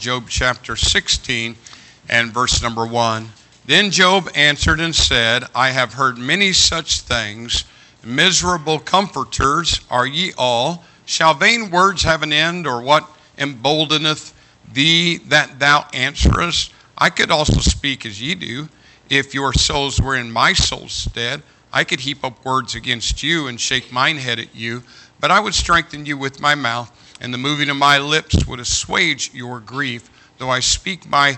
Job chapter 16 and verse number 1. Then Job answered and said, I have heard many such things. Miserable comforters are ye all. Shall vain words have an end, or what emboldeneth thee that thou answerest? I could also speak as ye do, if your souls were in my soul's stead. I could heap up words against you and shake mine head at you, but I would strengthen you with my mouth, and the moving of my lips would assuage your grief. Though I speak, my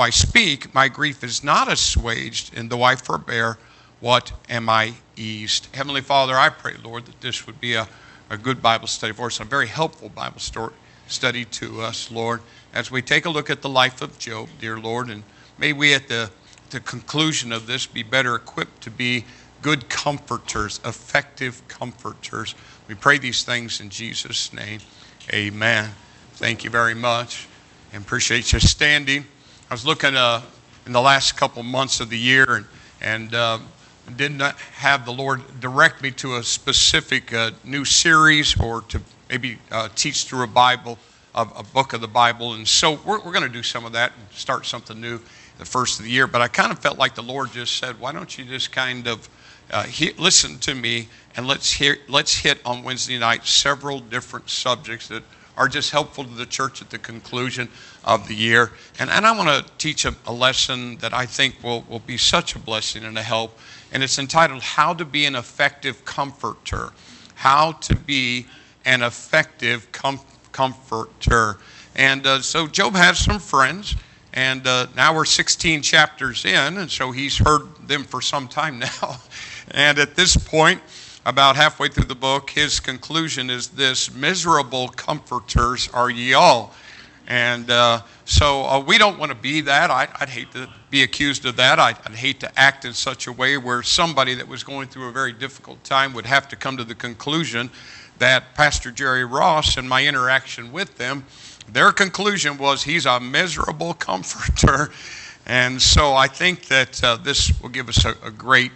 grief is not assuaged, and though I forbear, what am I eased? Heavenly Father, I pray, Lord, that this would be a good Bible study for us, a very helpful Bible study to us, Lord, as we take a look at the life of Job, dear Lord, and may we at the conclusion of this be better equipped to be good comforters, effective comforters. We pray these things in Jesus' name. Amen. Thank you very much, and appreciate you standing. I was looking in the last couple months of the year, and did not have the Lord direct me to a specific new series or to maybe teach through a book of the Bible. And so we're going to do some of that and start something new the first of the year. But I kind of felt like the Lord just said, why don't you just kind of listen to me, and let's hit on Wednesday night several different subjects that are just helpful to the church at the conclusion of the year. And I want to teach a lesson that I think will be such a blessing and a help. And it's entitled, How to Be an Effective Comforter. How to be an effective comforter. And so Job has some friends. And now we're 16 chapters in, and so he's heard them for some time now. And at this point, about halfway through the book, his conclusion is this: miserable comforters are ye all. And so we don't want to be that. I'd hate to be accused of that. I'd hate to act in such a way where somebody that was going through a very difficult time would have to come to the conclusion that Pastor Jerry Ross and my interaction with them, their conclusion was he's a miserable comforter. And so I think that this will give us a great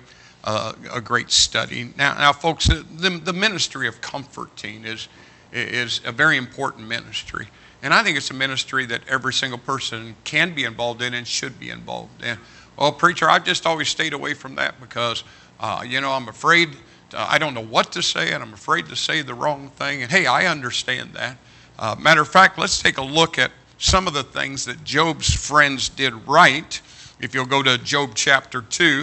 study. Now, folks, the ministry of comforting is a very important ministry. And I think it's a ministry that every single person can be involved in and should be involved in. Well, preacher, I've just always stayed away from that because, I'm afraid, I don't know what to say, and I'm afraid to say the wrong thing. And hey, I understand that. Matter of fact, let's take a look at some of the things that Job's friends did right. If you'll go to Job chapter 2,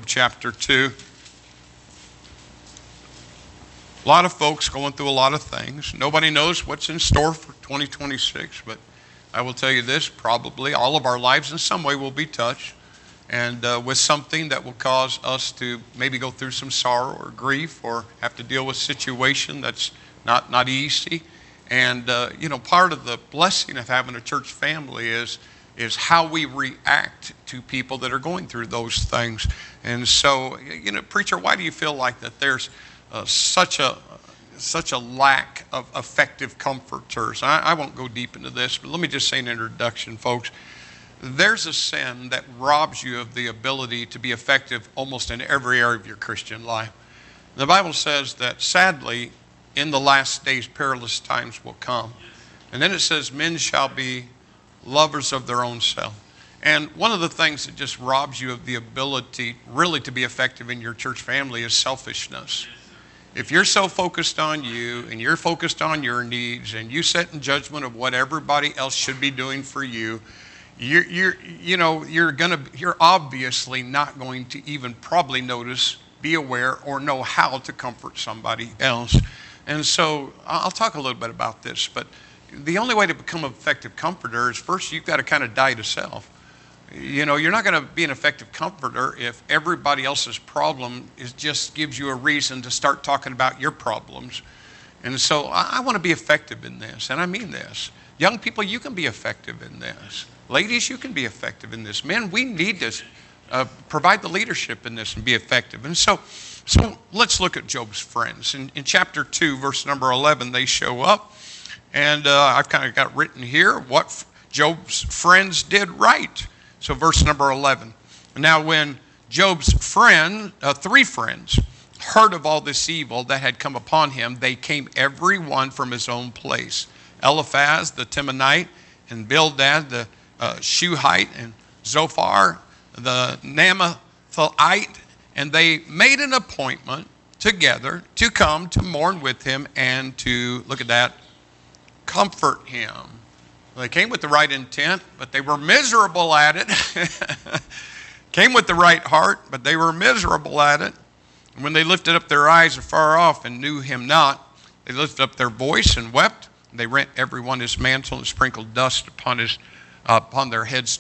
A lot of folks going through a lot of things. Nobody knows what's in store for 2026, but I will tell you this, probably all of our lives in some way will be touched, and with something that will cause us to maybe go through some sorrow or grief or have to deal with a situation that's not easy. And, part of the blessing of having a church family is how we react to people that are going through those things. And so, preacher, why do you feel like that there's such a lack of effective comforters? I won't go deep into this, but let me just say an introduction, folks. There's a sin that robs you of the ability to be effective almost in every area of your Christian life. The Bible says that, sadly, in the last days, perilous times will come. And then it says, men shall be lovers of their own self. And one of the things that just robs you of the ability really to be effective in your church family is selfishness. If you're so focused on you and you're focused on your needs and you set in judgment of what everybody else should be doing for you, you're obviously not going to even probably notice, be aware, or know how to comfort somebody else. And so I'll talk a little bit about this, but the only way to become an effective comforter is first you've got to kind of die to self. You're not going to be an effective comforter if everybody else's problem just gives you a reason to start talking about your problems. And so I want to be effective in this, and I mean this. Young people, you can be effective in this. Ladies, you can be effective in this. Men, we need to provide the leadership in this and be effective. And so let's look at Job's friends. In chapter 2, verse number 11, they show up. And I've kind of got written here what Job's friends did right. So verse number 11. Now when Job's three friends, heard of all this evil that had come upon him, they came every one from his own place. Eliphaz the Temanite, and Bildad the Shuhite, and Zophar the Naamathite, and they made an appointment together to come to mourn with him and to, look at that, comfort him. They came with the right intent, but they were miserable at it. Came with the right heart, but they were miserable at it. And when they lifted up their eyes afar off and knew him not, they lifted up their voice and wept. And they rent every one his mantle and sprinkled dust upon their heads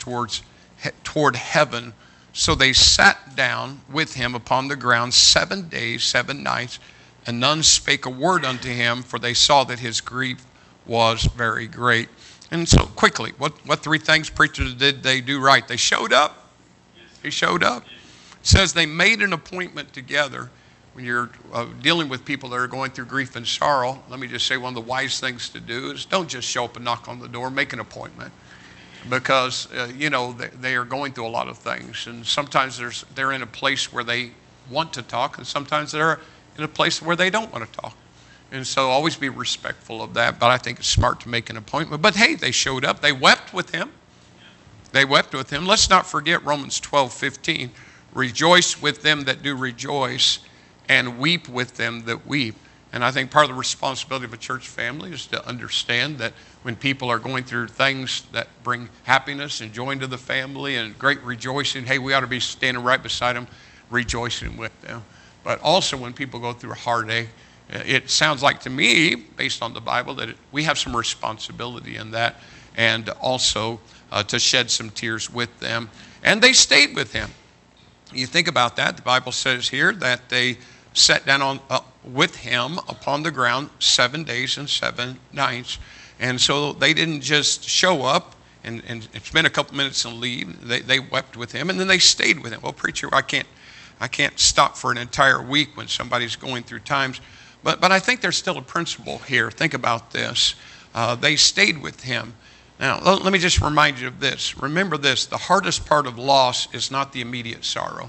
toward heaven. So they sat down with him upon the ground 7 days, 7 nights, and none spake a word unto him, for they saw that his grief was very great. And so quickly, what 3 things preachers did they do right? They showed up. He showed up. It says they made an appointment together. When you're dealing with people that are going through grief and sorrow, let me just say one of the wise things to do is don't just show up and knock on the door, make an appointment. Because, they are going through a lot of things. And sometimes they're in a place where they want to talk, and sometimes they're in a place where they don't want to talk. And so always be respectful of that. But I think it's smart to make an appointment. But hey, they showed up. They wept with him. They wept with him. Let's not forget Romans 12:15. Rejoice with them that do rejoice, and weep with them that weep. And I think part of the responsibility of a church family is to understand that when people are going through things that bring happiness and joy into the family and great rejoicing, hey, we ought to be standing right beside them, rejoicing with them. But also when people go through a heartache, it sounds like to me, based on the Bible, that we have some responsibility in that, and also to shed some tears with them. And they stayed with him. You think about that. The Bible says here that they sat down with him upon the ground 7 days and 7 nights. And so they didn't just show up and spend a couple minutes and leave. They wept with him, and then they stayed with him. Well, preacher, I can't stop for an entire week when somebody's going through times. But I think there's still a principle here. Think about this. They stayed with him. Now, let me just remind you of this. Remember this, the hardest part of loss is not the immediate sorrow.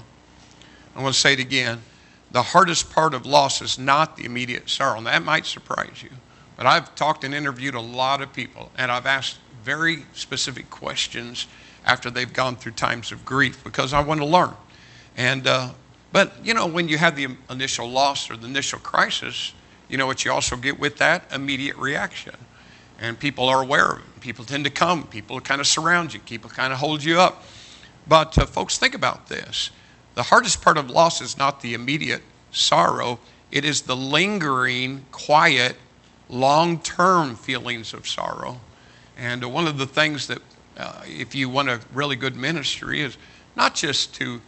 I want to say it again. The hardest part of loss is not the immediate sorrow. And that might surprise you. But I've talked and interviewed a lot of people, and I've asked very specific questions after they've gone through times of grief because I want to learn. But, when you have the initial loss or the initial crisis, you know what you also get with that? Immediate reaction. And people are aware of it. People tend to come. People kind of surround you. People kind of hold you up. But folks, think about this. The hardest part of loss is not the immediate sorrow. It is the lingering, quiet, long-term feelings of sorrow. And one of the things that, if you want a really good ministry, is not just to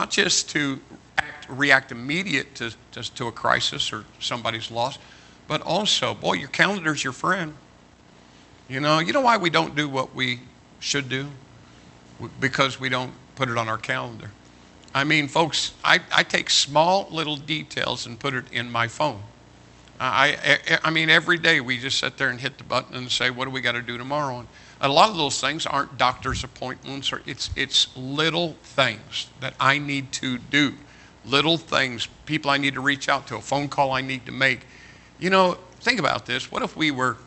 react immediate to a crisis or somebody's loss, but also, boy, your calendar's your friend. You know why we don't do what we should do? Because we don't put it on our calendar. I mean, folks, I take small little details and put it in my phone. I mean, every day we just sit there and hit the button and say, what do we got to do tomorrow? And a lot of those things aren't doctor's appointments, or it's little things that I need to do. Little things, people I need to reach out to, a phone call I need to make. Think about this. What if we were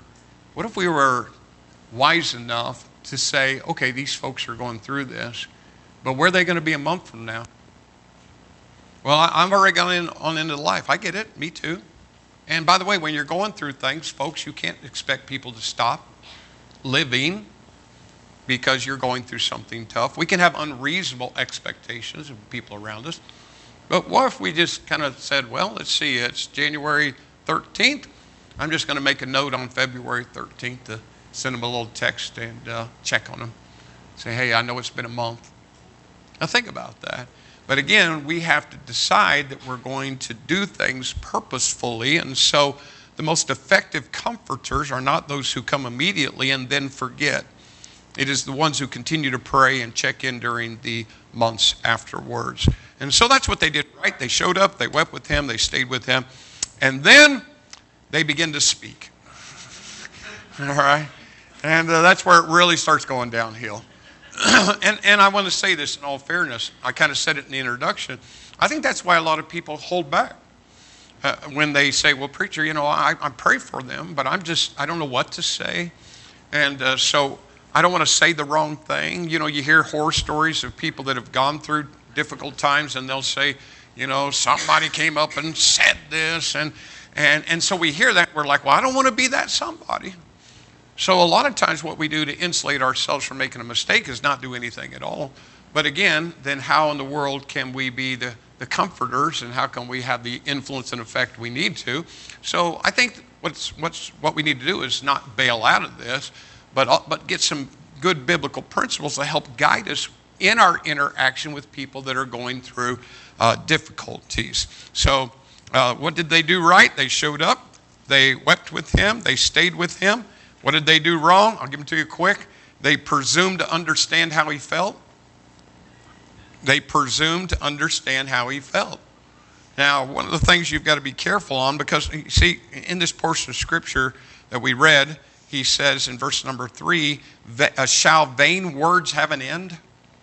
wise enough to say, okay, these folks are going through this, but where are they going to be a month from now? Well, I'm already going on into life. I get it. Me too. And by the way, when you're going through things, folks, you can't expect people to stop living because you're going through something tough. We can have unreasonable expectations of people around us. But what if we just kind of said, well, let's see, it's January 13th. I'm just going to make a note on February 13th to send them a little text and check on them. Say, hey, I know it's been a month. Now think about that. But again, we have to decide that we're going to do things purposefully. And so the most effective comforters are not those who come immediately and then forget. It is the ones who continue to pray and check in during the months afterwards. And so that's what they did, right? They showed up, they wept with him, they stayed with him, and then they begin to speak. All right? And that's where it really starts going downhill. And I want to say this in all fairness. I kind of said it in the introduction. I think that's why a lot of people hold back when they say, well, preacher, I pray for them, but I don't know what to say. And so I don't want to say the wrong thing. You know, you hear horror stories of people that have gone through difficult times, and they'll say, you know, somebody came up and said this, and so we hear that, we're like, well, I don't want to be that somebody. So a lot of times what we do to insulate ourselves from making a mistake is not do anything at all. But again, then how in the world can we be the comforters, and how can we have the influence and effect we need to? So I think what we need to do is not bail out of this, but get some good biblical principles to help guide us in our interaction with people that are going through difficulties. So what did they do right? They showed up. They wept with him. They stayed with him. What did they do wrong? I'll give them to you quick. They presumed to understand how he felt. They presumed to understand how he felt. Now, one of the things you've got to be careful on, because you see, in this portion of Scripture that we read, he says in verse number 3, shall vain words have an end?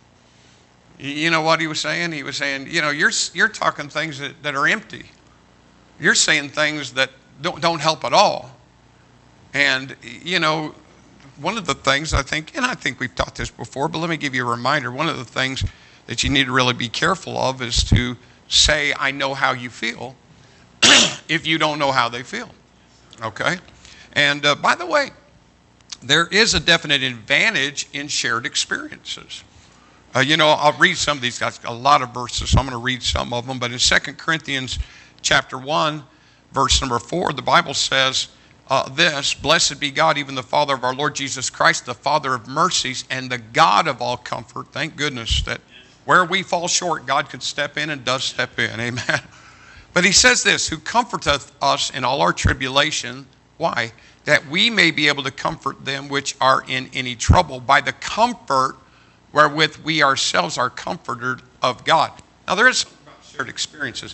You know what he was saying? He was saying, you know, you're talking things that are empty. You're saying things that don't help at all. And, you know, one of the things I think we've taught this before, but let me give you a reminder. One of the things that you need to really be careful of is to say, I know how you feel, if you don't know how they feel. Okay? And by the way, there is a definite advantage in shared experiences. You know, I'll read some of these guys, a lot of verses, so I'm going to read some of them. But in 2 Corinthians chapter 1, verse number 4, the Bible says this, blessed be God, even the Father of our Lord Jesus Christ, the Father of mercies and the God of all comfort. Thank goodness that where we fall short, God could step in and does step in. Amen. But he says this, who comforteth us in all our tribulation. Why? That we may be able to comfort them which are in any trouble by the comfort wherewith we ourselves are comforted of God. Now there is something about shared experiences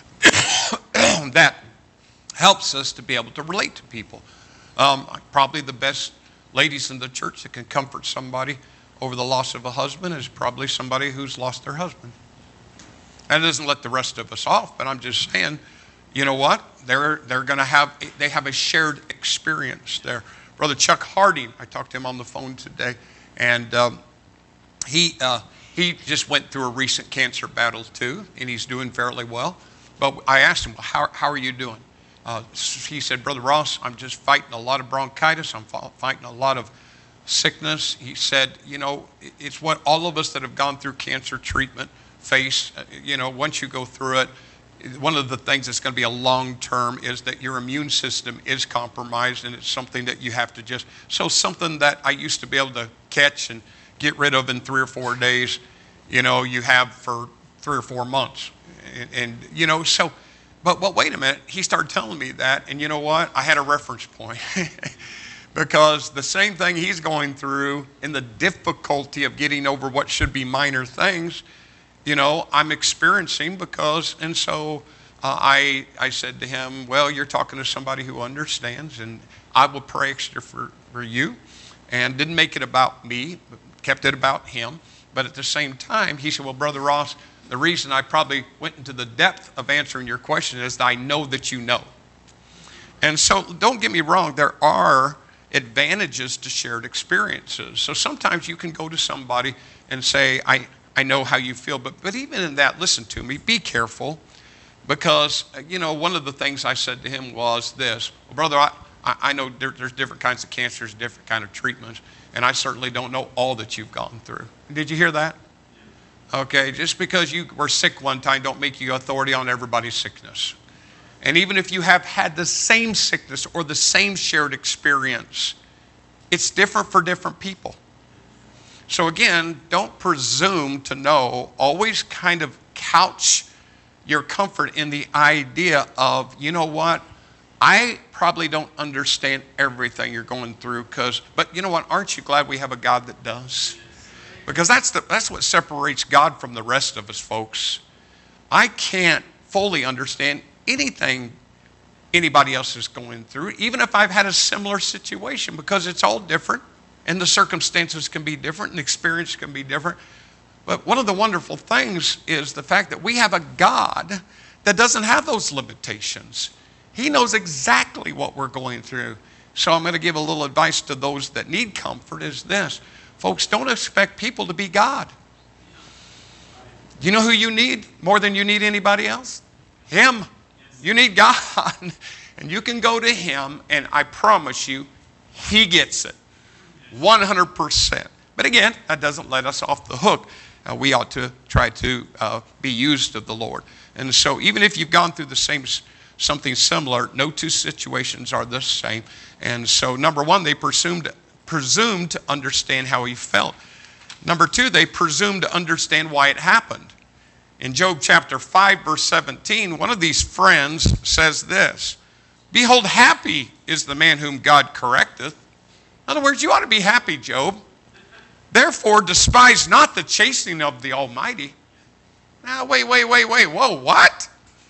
that helps us to be able to relate to people. Probably the best ladies in the church that can comfort somebody over the loss of a husband is probably somebody who's lost their husband. That doesn't let the rest of us off, but I'm just saying, you know what? They're going to have a shared experience there. Brother Chuck Harding, I talked to him on the phone today, and he just went through a recent cancer battle too, and he's doing fairly well. But I asked him, well, how are you doing? He said, Brother Ross, I'm just fighting a lot of bronchitis. I'm fighting a lot of sickness. He said, you know, it's what all of us that have gone through cancer treatment face. You know, once you go through it, one of the things that's going to be a long term is that your immune system is compromised, and it's something that you have to just, so something that I used to be able to catch and get rid of in 3 or 4 days, you know, you have for 3 or 4 months. And you know, so, but wait a minute, he started telling me that, and you know what? I had a reference point. Because the same thing he's going through in the difficulty of getting over what should be minor things, you know, I'm experiencing because, and so I said to him, well, you're talking to somebody who understands, and I will pray extra for you. And didn't make it about me, but kept it about him. But at the same time, he said, well, Brother Ross, the reason I probably went into the depth of answering your question is that I know that you know. And so don't get me wrong, there are advantages to shared experiences. So sometimes you can go to somebody and say, I know how you feel. But even in that, listen to me, be careful. Because, you know, one of the things I said to him was this, well, brother, I know there's different kinds of cancers, different kind of treatments, and I certainly don't know all that you've gone through. Did you hear that? Okay, just because you were sick one time don't make you authority on everybody's sickness. And even if you have had the same sickness or the same shared experience, it's different for different people. So again, don't presume to know. Always kind of couch your comfort in the idea of, you know what, I probably don't understand everything you're going through, but you know what, aren't you glad we have a God that does? Because that's what separates God from the rest of us, folks. I can't fully understand anything anybody else is going through, even if I've had a similar situation, because it's all different, and the circumstances can be different, and the experience can be different. But one of the wonderful things is the fact that we have a God that doesn't have those limitations. He knows exactly what we're going through. So I'm going to give a little advice to those that need comfort is this. Folks, don't expect people to be God. You know who you need more than you need anybody else? Him. You need God. And you can go to Him, and I promise you, He gets it. 100%. But again, that doesn't let us off the hook. We ought to try to be used of the Lord. And so even if you've gone through the same, something similar, no two situations are the same. And so number one, they presumed to understand how he felt. Number two, they presumed to understand why it happened. In Job chapter 5, verse 17, one of these friends says this, "Behold, happy is the man whom God correcteth." In other words, you ought to be happy, Job. "Therefore, despise not the chastening of the Almighty." Now, wait. Whoa, what?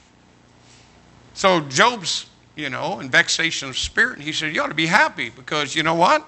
So Job's, in vexation of spirit, and he said, you ought to be happy because you know what?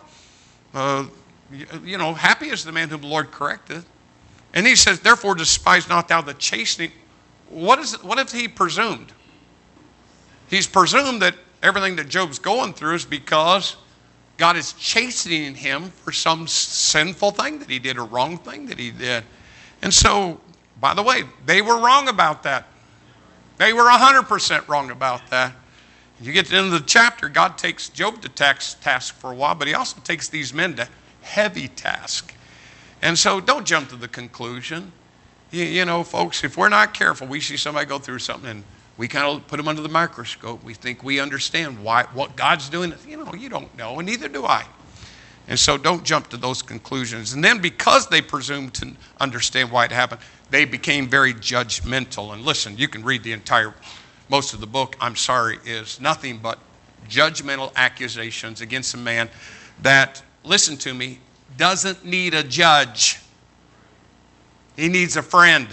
Happy is the man whom the Lord correcteth. And he says, "Therefore, despise not thou the chastening." What if he presumed? He's presumed that everything that Job's going through is because God is chastening him for some sinful thing that he did or wrong thing that he did. And so, by the way, they were wrong about that. They were 100% wrong about that. You get to the end of the chapter, God takes Job to task for a while, but he also takes these men to heavy task. And so don't jump to the conclusion. Folks, if we're not careful, we see somebody go through something and we kind of put them under the microscope. We think we understand what God's doing. You don't know, and neither do I. And so don't jump to those conclusions. And then because they presumed to understand why it happened, they became very judgmental. And listen, you can read most of the book, I'm sorry, is nothing but judgmental accusations against a man that, listen to me, doesn't need a judge. He needs a friend.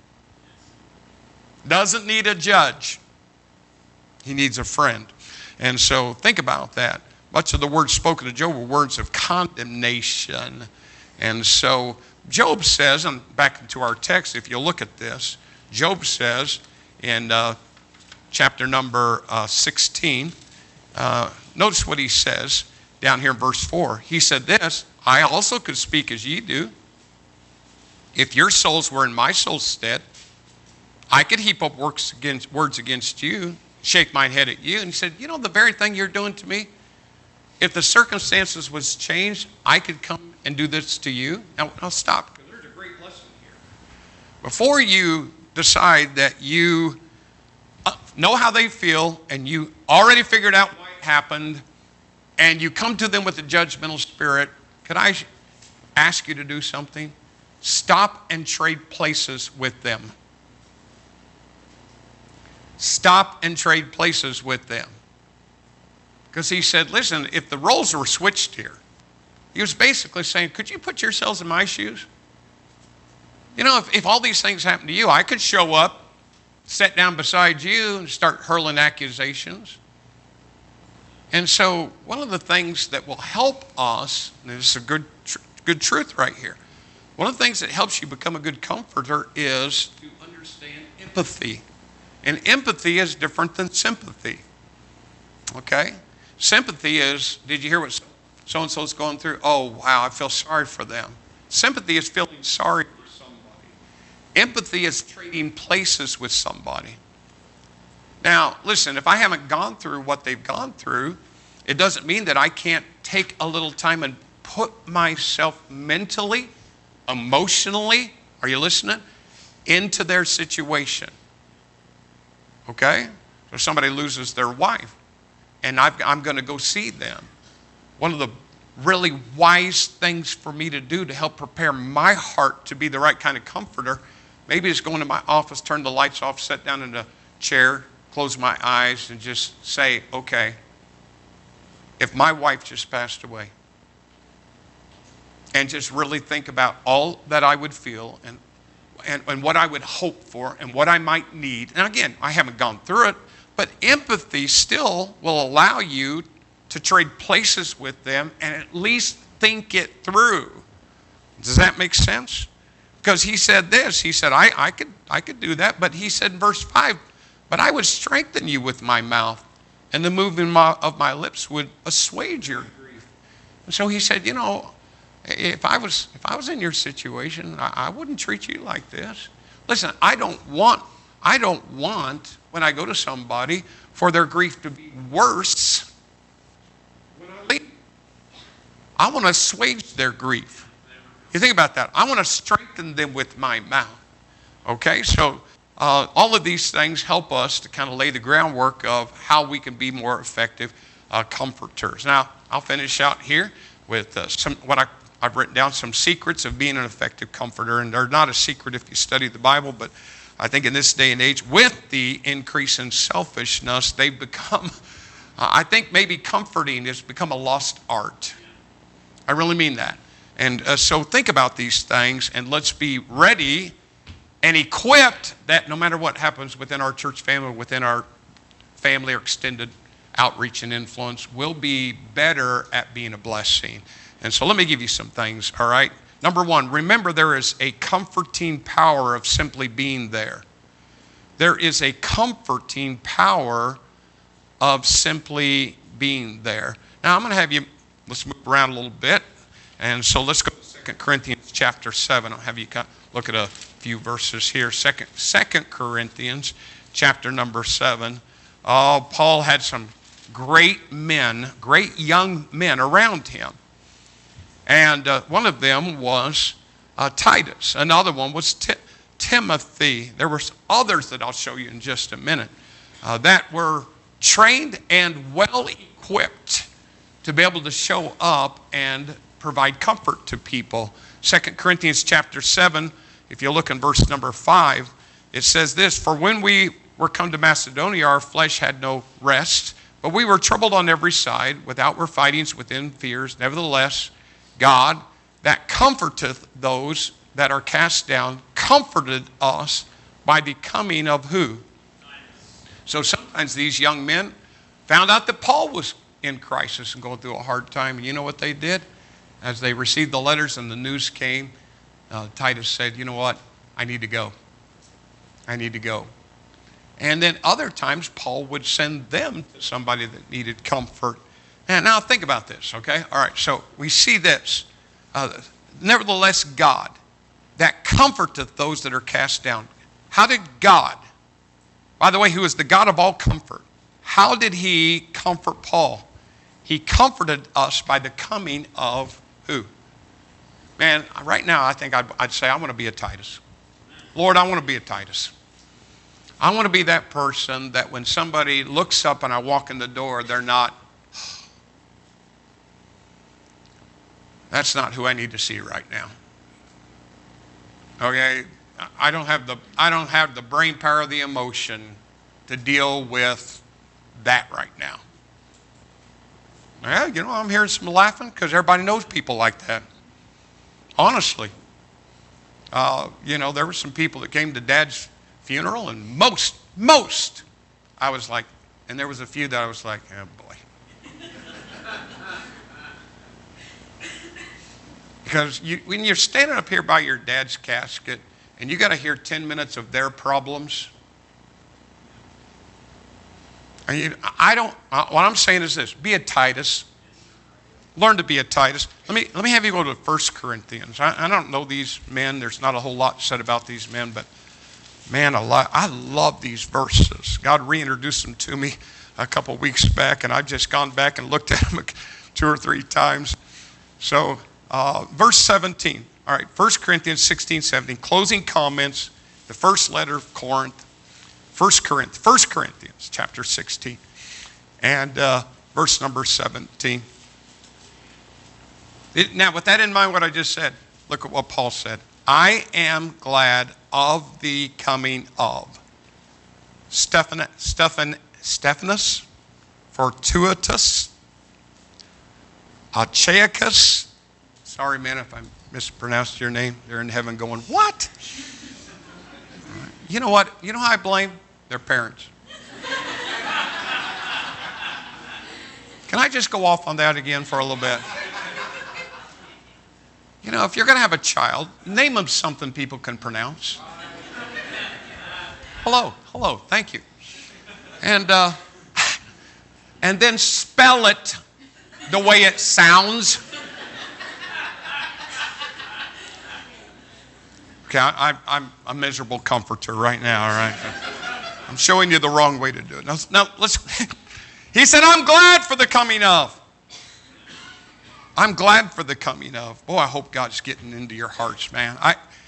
Doesn't need a judge. He needs a friend. And so think about that. Much of the words spoken to Job were words of condemnation. And so Job says, and back into our text, if you look at this, Job says in chapter number 16, notice what he says down here in verse 4. He said this, "I also could speak as ye do. If your souls were in my soul's stead, I could heap up words against you, shake my head at you." And he said, the very thing you're doing to me, if the circumstances was changed, I could come and do this to you. Now, I'll stop, because there's a great lesson here. Before you decide that you know how they feel, and you already figured out why it happened, and you come to them with a judgmental spirit, could I ask you to do something? Stop and trade places with them. Stop and trade places with them. Because he said, listen, if the roles were switched here, he was basically saying, could you put yourselves in my shoes? If all these things happen to you, I could show up, sit down beside you, and start hurling accusations. And so one of the things that will help us, and this is a good truth right here, one of the things that helps you become a good comforter is to understand empathy. And empathy is different than sympathy. Okay? Sympathy is, did you hear what so-and-so's going through? Oh, wow, I feel sorry for them. Sympathy is feeling sorry for somebody. Empathy is trading places with somebody. Now, listen, if I haven't gone through what they've gone through, it doesn't mean that I can't take a little time and put myself mentally, emotionally, are you listening, into their situation. Okay? So somebody loses their wife, and I'm going to go see them. One of the really wise things for me to do to help prepare my heart to be the right kind of comforter, maybe is go into my office, turn the lights off, sit down in a chair, close my eyes, and just say, okay, if my wife just passed away, and just really think about all that I would feel and what I would hope for and what I might need. And again, I haven't gone through it, but empathy still will allow you to trade places with them and at least think it through. Does that make sense? Because he said this, he said, I could do that, but he said in verse 5, but I would strengthen you with my mouth and the moving of my lips would assuage your grief. And so he said, if I was in your situation, I wouldn't treat you like this. Listen, I don't want when I go to somebody for their grief to be worse when I leave. I want to assuage their grief. You think about that. I want to strengthen them with my mouth. Okay, so all of these things help us to kind of lay the groundwork of how we can be more effective comforters. Now, I'll finish out here with I've written down some secrets of being an effective comforter, and they're not a secret if you study the Bible, but I think in this day and age, with the increase in selfishness, they've become, I think maybe comforting has become a lost art. I really mean that. And so think about these things, and let's be ready and equipped that no matter what happens within our church family, within our family or extended outreach and influence, we'll be better at being a blessing. And so let me give you some things, all right? Number one, remember there is a comforting power of simply being there. There is a comforting power of simply being there. Now, I'm going to have you, let's move around a little bit. And so let's go to 2 Corinthians chapter 7. I'll have you look at a few verses here. 2 Corinthians chapter number 7. Paul had some great young men around him. And one of them was Titus. Another one was Timothy. There were others that I'll show you in just a minute that were trained and well equipped to be able to show up and provide comfort to people. 2 Corinthians chapter 7, if you look in verse number 5, it says this, "For when we were come to Macedonia, our flesh had no rest, but we were troubled on every side, with outward fightings, within fears. Nevertheless, God, that comforteth those that are cast down, comforted us by the coming of" who? So sometimes these young men found out that Paul was in crisis and going through a hard time. And you know what they did? As they received the letters and the news came, Titus said, "You know what? I need to go. I need to go." And then other times, Paul would send them to somebody that needed comfort. And now think about this, okay? All right, so we see this. Nevertheless, God, that comforteth those that are cast down. How did God, by the way, who is the God of all comfort, how did he comfort Paul? He comforted us by the coming of who? Man, right now I think I'd say I want to be a Titus. Lord, I want to be a Titus. I want to be that person that when somebody looks up and I walk in the door, they're not, that's not who I need to see right now. Okay? I don't have the brain power of the emotion to deal with that right now. Yeah, I'm hearing some laughing because everybody knows people like that. Honestly. There were some people that came to Dad's funeral, and most, I was like, and there was a few that I was like, oh boy. Because when you're standing up here by your dad's casket, and you got to hear 10 minutes of their problems, what I'm saying is this: be a Titus. Learn to be a Titus. Let me have you go to 1 Corinthians. I don't know these men. There's not a whole lot said about these men, but man, I love these verses. God reintroduced them to me a couple weeks back, and I've just gone back and looked at them 2 or 3 times. So, verse 17. All right, 1 Corinthians 16, 17. Closing comments, the first letter of Corinth. 1 Corinthians chapter 16 and verse number 17. Now, with that in mind, what I just said, look at what Paul said. I am glad of the coming of Stephanas, Fortunatus, Achaicus. Sorry, man, if I mispronounced your name. They're in heaven going, what? You know what? You know how I blame their parents? Can I just go off on that again for a little bit? If you're going to have a child, name them something people can pronounce. Hello, thank you. And and then spell it the way it sounds. Okay, I'm a miserable comforter right now, all right? I'm showing you the wrong way to do it. Now let's. He said, I'm glad for the coming of. I'm glad for the coming of. Boy, I hope God's getting into your hearts, man.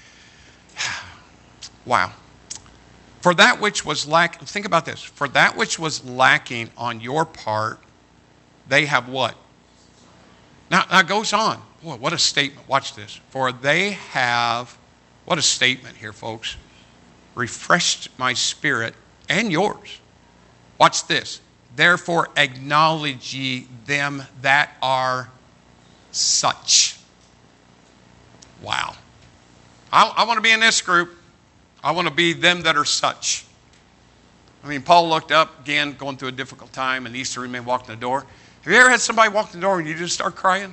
Wow. For that which was lacking, think about this. For that which was lacking on your part, they have what? Now it goes on. Boy, what a statement. Watch this. For they have, what a statement here, folks. Refreshed my spirit and yours. Watch this. Therefore acknowledge ye them that are such. Wow. I want to be in this group. I want to be them that are such. I mean, Paul looked up, again, going through a difficult time, and these three men walked in the door. Have you ever had somebody walk in the door and you just start crying?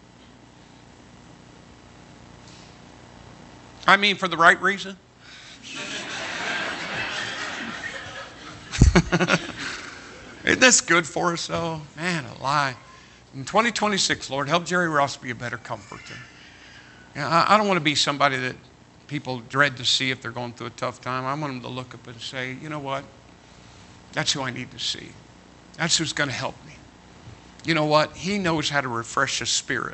I mean, for the right reason. Isn't this good for us, though? Man, alive. In 2026, Lord, help Jerry Ross be a better comforter. I don't want to be somebody that people dread to see if they're going through a tough time. I want them to look up and say, you know what? That's who I need to see. That's who's going to help me. You know what? He knows how to refresh the spirit.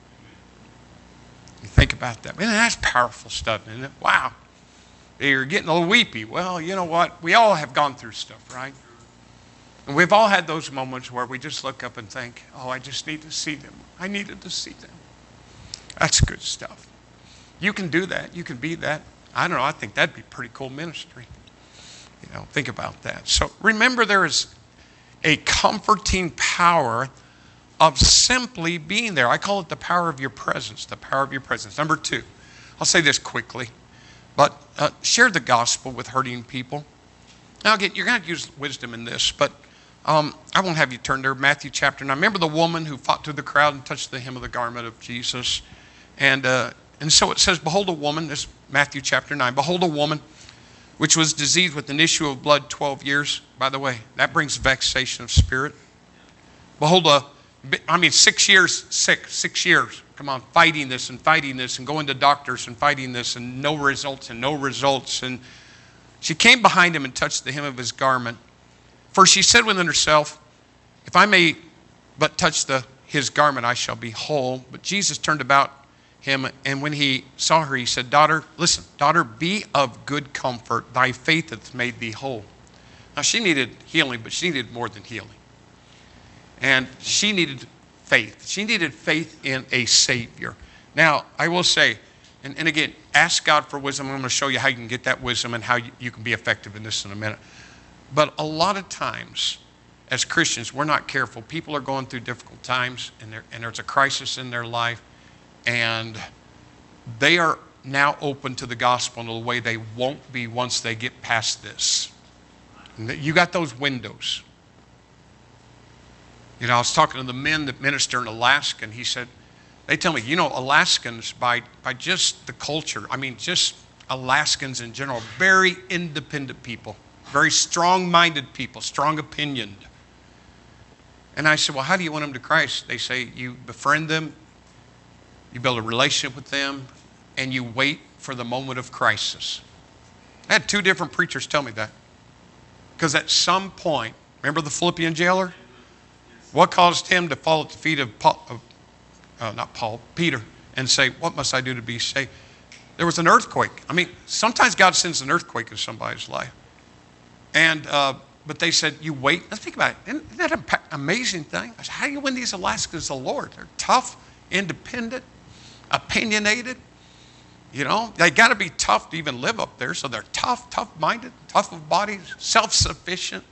You think about that. Man, that's powerful stuff, isn't it? Wow. You're getting a little weepy. Well, you know what? We all have gone through stuff, right? And we've all had those moments where we just look up and think, oh, I just need to see them. I needed to see them. That's good stuff. You can do that. You can be that. I don't know. I think that'd be pretty cool ministry. You know, think about that. So remember, there is a comforting power of simply being there. I call it the power of your presence. The power of your presence. Number 2, I'll say this quickly, but share the gospel with hurting people. Now again, you're going to use wisdom in this, but I won't have you turn there. Matthew chapter 9. Remember the woman who fought through the crowd and touched the hem of the garment of Jesus? And so it says, behold a woman, this is Matthew chapter 9, behold a woman which was diseased with an issue of blood 12 years. By the way, that brings vexation of spirit. Behold 6 years sick, 6 years. Come on, fighting this and going to doctors and fighting this and no results. And she came behind him and touched the hem of his garment. For she said within herself, if I may but touch his garment, I shall be whole. But Jesus turned about him, and when he saw her, he said, daughter, be of good comfort. Thy faith hath made thee whole. Now, she needed healing, but she needed more than healing. And she needed faith. She needed faith in a Savior. Now, I will say, and again, ask God for wisdom. I'm going to show you how you can get that wisdom and how you can be effective in this in a minute. But a lot of times, as Christians, we're not careful. People are going through difficult times, and there's a crisis in their life, and they are now open to the gospel in a way they won't be once they get past this. You got those windows. You know, I was talking to the men that minister in Alaska, and he said, they tell me, you know, Alaskans, by just the culture, I mean, just Alaskans in general, very independent people, very strong-minded people, strong-opinioned. And I said, well, how do you win them to Christ? They say you befriend them, you build a relationship with them, and you wait for the moment of crisis. I had 2 different preachers tell me that. Because at some point, remember the Philippian jailer? What caused him to fall at the feet of Peter, and say, what must I do to be saved? There was an earthquake. I mean, sometimes God sends an earthquake in somebody's life. And but they said, you wait. Let's think about it. Isn't that an amazing thing? I said, how do you win these Alaskans the Lord? They're tough, independent, opinionated. You know, they got to be tough to even live up there. So they're tough-minded, tough of body, self-sufficient.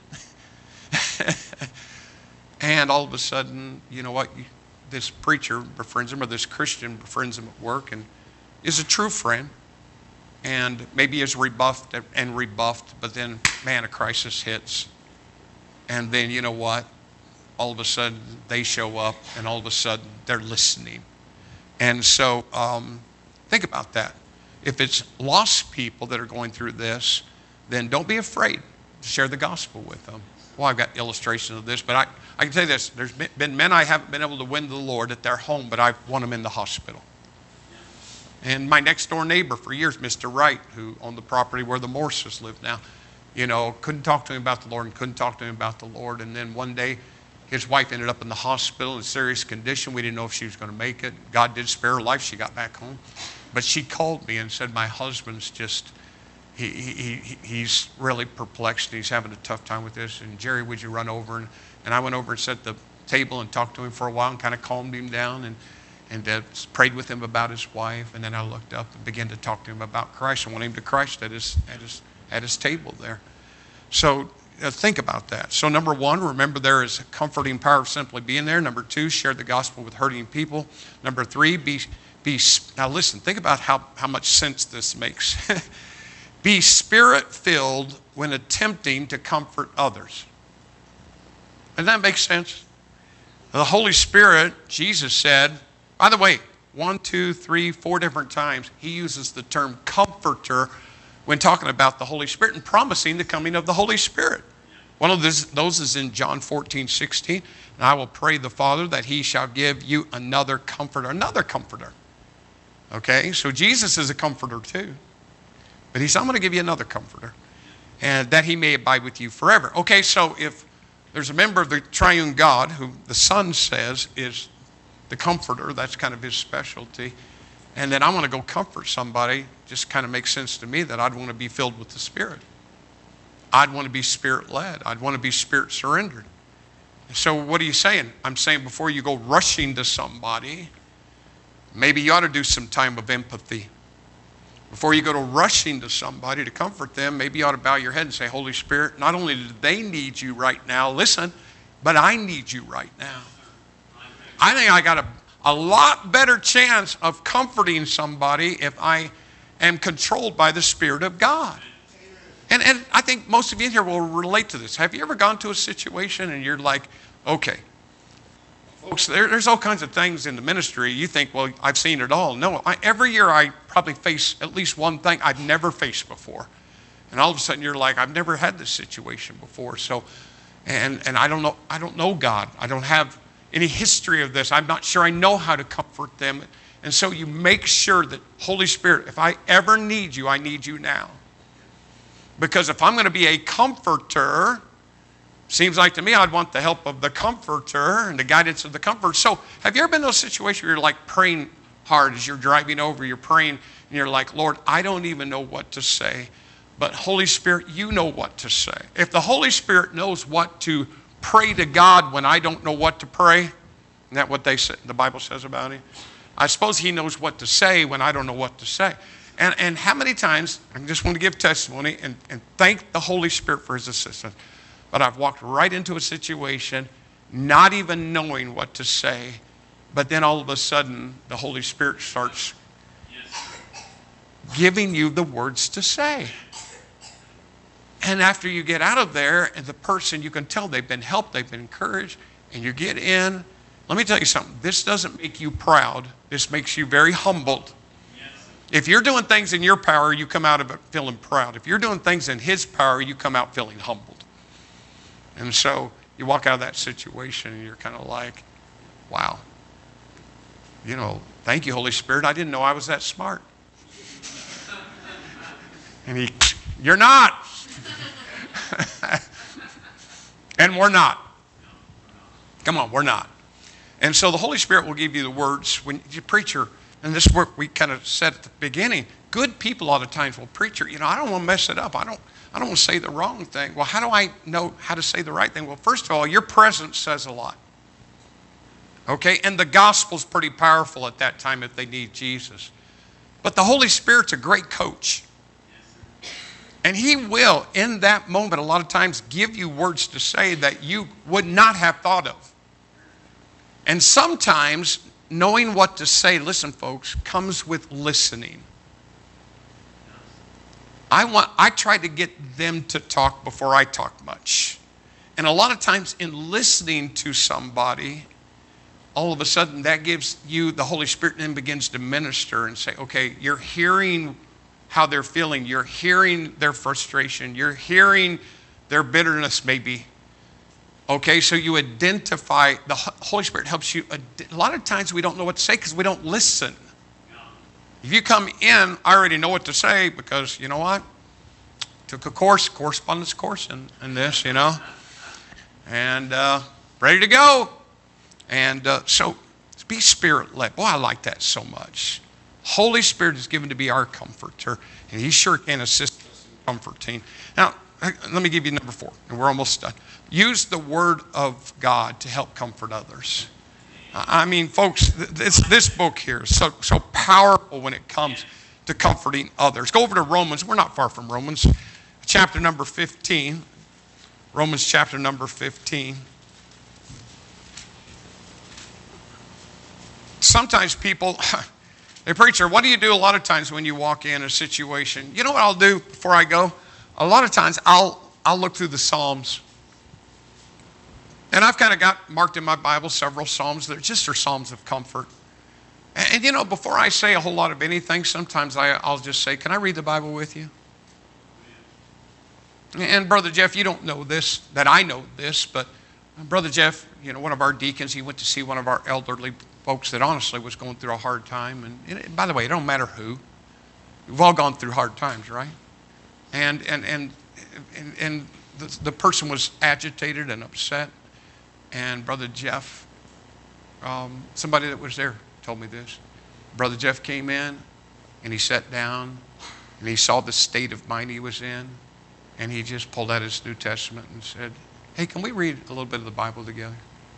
And all of a sudden, you know what? This preacher befriends him, or this Christian befriends him at work, and is a true friend. And maybe is rebuffed, but then, man, a crisis hits. And then, you know what? All of a sudden, they show up, and all of a sudden, they're listening. And so, think about that. If it's lost people that are going through this, then don't be afraid to share the gospel with them. Well, I've got illustrations of this, but I can tell you this. There's been men I haven't been able to win to the Lord at their home, but I've won them in the hospital. And my next door neighbor for years, Mr. Wright, who owned the property where the Morses live now, couldn't talk to him about the Lord and couldn't talk to him about the Lord. And then one day, his wife ended up in the hospital in serious condition. We didn't know if she was going to make it. God did spare her life. She got back home. But she called me and said, my husband's just, he's really perplexed. And he's having a tough time with this. And Jerry, would you run over? And I went over and sat at the table and talked to him for a while and kind of calmed him down and prayed with him about his wife. And then I looked up and began to talk to him about Christ. I went him to Christ at his table there. So think about that. So number one, remember there is a comforting power of simply being there. Number two, share the gospel with hurting people. Number three, now listen, think about how much sense this makes. Be spirit-filled when attempting to comfort others. Doesn't that make sense? The Holy Spirit, Jesus said, by the way, 1, 2, 3, 4 different times, he uses the term comforter when talking about the Holy Spirit and promising the coming of the Holy Spirit. One of those is in John 14:16. And I will pray the Father that he shall give you another comforter. Okay, so Jesus is a comforter too. But he said, I'm going to give you another comforter. And that he may abide with you forever. Okay, so if there's a member of the triune God who the Son says is the comforter, that's kind of his specialty, and then I want to go comfort somebody, just kind of makes sense to me that I'd want to be filled with the Spirit. I'd want to be Spirit-led. I'd want to be Spirit-surrendered. So what are you saying? I'm saying before you go rushing to somebody, maybe you ought to do some time of empathy. Before you go to rushing to somebody to comfort them, maybe you ought to bow your head and say, Holy Spirit, not only do they need you right now, listen, but I need you right now. I think I got a lot better chance of comforting somebody if I am controlled by the Spirit of God. And I think most of you in here will relate to this. Have you ever gone to a situation and you're like, okay, folks, there's all kinds of things in the ministry. You think, well, I've seen it all. No, every year I probably face at least one thing I've never faced before. And all of a sudden you're like, I've never had this situation before. So, and I don't know God. I don't have any history of this. I'm not sure I know how to comfort them. And so you make sure that, Holy Spirit, if I ever need you, I need you now. Because if I'm going to be a comforter, seems like to me I'd want the help of the comforter and the guidance of the comforter. So have you ever been in those situations where you're like praying hard as you're driving over, you're praying, and you're like, Lord, I don't even know what to say. But Holy Spirit, you know what to say. If the Holy Spirit knows what to pray to God when I don't know what to pray, isn't that what the Bible says about him? I suppose he knows what to say when I don't know what to say. And how many times, I just want to give testimony and thank the Holy Spirit for his assistance, but I've walked right into a situation not even knowing what to say, but then all of a sudden the Holy Spirit starts giving you the words to say. And after you get out of there, and the person, you can tell they've been helped, they've been encouraged, and you get in. Let me tell you something. This doesn't make you proud. This makes you very humbled. If you're doing things in your power, you come out of it feeling proud. If you're doing things in his power, you come out feeling humbled. And so you walk out of that situation and you're kind of like, wow, thank you, Holy Spirit. I didn't know I was that smart. And you're not. And we're not. Come on, we're not. And so the Holy Spirit will give you the words when you preacher. And this is what we kind of said at the beginning. Good people a lot of times will preacher, I don't want to mess it up. I don't want to say the wrong thing. Well, how do I know how to say the right thing? Well, first of all, your presence says a lot. Okay? And the gospel's pretty powerful at that time if they need Jesus. But the Holy Spirit's a great coach. And he will, in that moment, a lot of times give you words to say that you would not have thought of. And sometimes knowing what to say, listen folks, comes with listening. I try to get them to talk before I talk much. And a lot of times in listening to somebody, all of a sudden that gives you the Holy Spirit and then begins to minister and say, okay, you're hearing how they're feeling. You're hearing their frustration. You're hearing their bitterness maybe. Okay, so you identify, the Holy Spirit helps you. A lot of times we don't know what to say because we don't listen. If you come in, I already know what to say because, you know what? Took a correspondence course in this, and ready to go. And so be Spirit-led. Boy, I like that so much. Holy Spirit is given to be our comforter, and He sure can assist us in comforting. Now, let me give you number 4, and we're almost done. Use the Word of God to help comfort others. I mean, folks, this book here is so powerful when it comes to comforting others. Go over to Romans. We're not far from Romans. Chapter number 15. Romans chapter number 15. Sometimes people, hey, preacher, what do you do a lot of times when you walk in a situation? You know what I'll do before I go? A lot of times I'll look through the Psalms. And I've kind of got marked in my Bible several Psalms that are Psalms of comfort. And before I say a whole lot of anything, sometimes I'll just say, can I read the Bible with you? And Brother Jeff, you don't know this, that I know this, but Brother Jeff, one of our deacons, he went to see one of our elderly folks that honestly was going through a hard time. And by the way, it don't matter who. We've all gone through hard times, right? And the person was agitated and upset. And Brother Jeff, somebody that was there told me this. Brother Jeff came in and he sat down and he saw the state of mind he was in. And he just pulled out his New Testament and said, hey, can we read a little bit of the Bible together?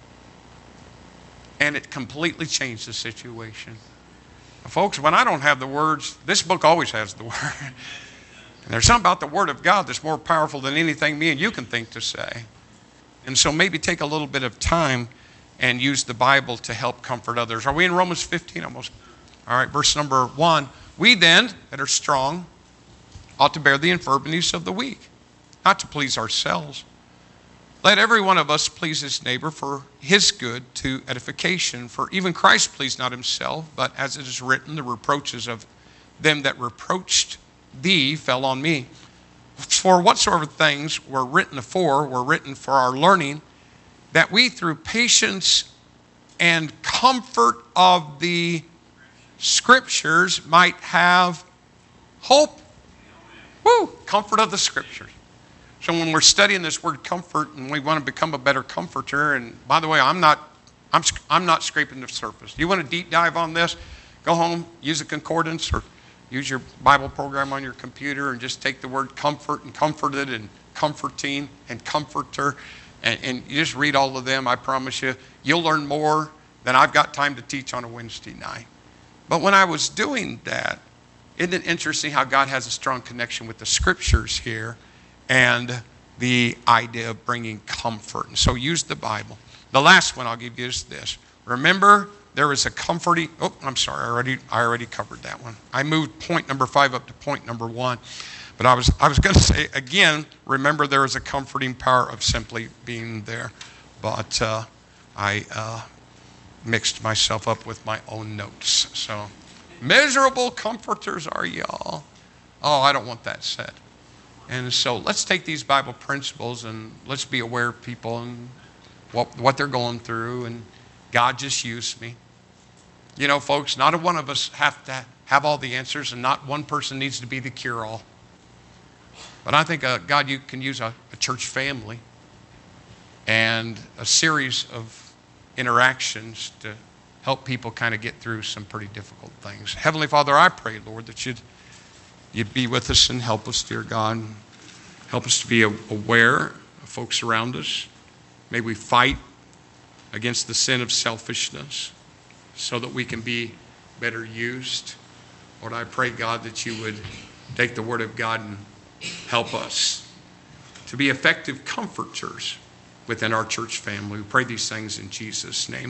And it completely changed the situation. Now, folks, when I don't have the words, this book always has the word. And there's something about the Word of God that's more powerful than anything me and you can think to say. And so maybe take a little bit of time and use the Bible to help comfort others. Are we in Romans 15 almost? All right, verse number 1. We then, that are strong, ought to bear the infirmities of the weak, not to please ourselves. Let every one of us please his neighbor for his good to edification. For even Christ pleased not himself, but as it is written, the reproaches of them that reproached thee fell on me. For whatsoever things were written afore were written for our learning, that we through patience and comfort of the Scriptures might have hope. Woo! Comfort of the Scriptures. So when we're studying this word comfort and we want to become a better comforter, and by the way, I'm not scraping the surface. You want to deep dive on this? Go home, use a concordance, or use your Bible program on your computer and just take the word comfort and comforted and comforting and comforter and you just read all of them. I promise you, you'll learn more than I've got time to teach on a Wednesday night. But when I was doing that, isn't it interesting how God has a strong connection with the Scriptures here and the idea of bringing comfort? And so use the Bible. The last one I'll give you is this. Remember, there is a comforting, I'm sorry, I already covered that one. I moved point number 5 up to point number 1. But I was going to say, again, remember there is a comforting power of simply being there. But I mixed myself up with my own notes. So, miserable comforters are y'all. Oh, I don't want that said. And so let's take these Bible principles and let's be aware of people and what they're going through. And God just used me. Folks, not a one of us have to have all the answers, and not one person needs to be the cure-all. But I think, God, you can use a church family and a series of interactions to help people kind of get through some pretty difficult things. Heavenly Father, I pray, Lord, that you'd be with us and help us, dear God. Help us to be aware of folks around us. May we fight against the sin of selfishness so that we can be better used. Lord, I pray, God, that you would take the Word of God and help us to be effective comforters within our church family. We pray these things in Jesus' name.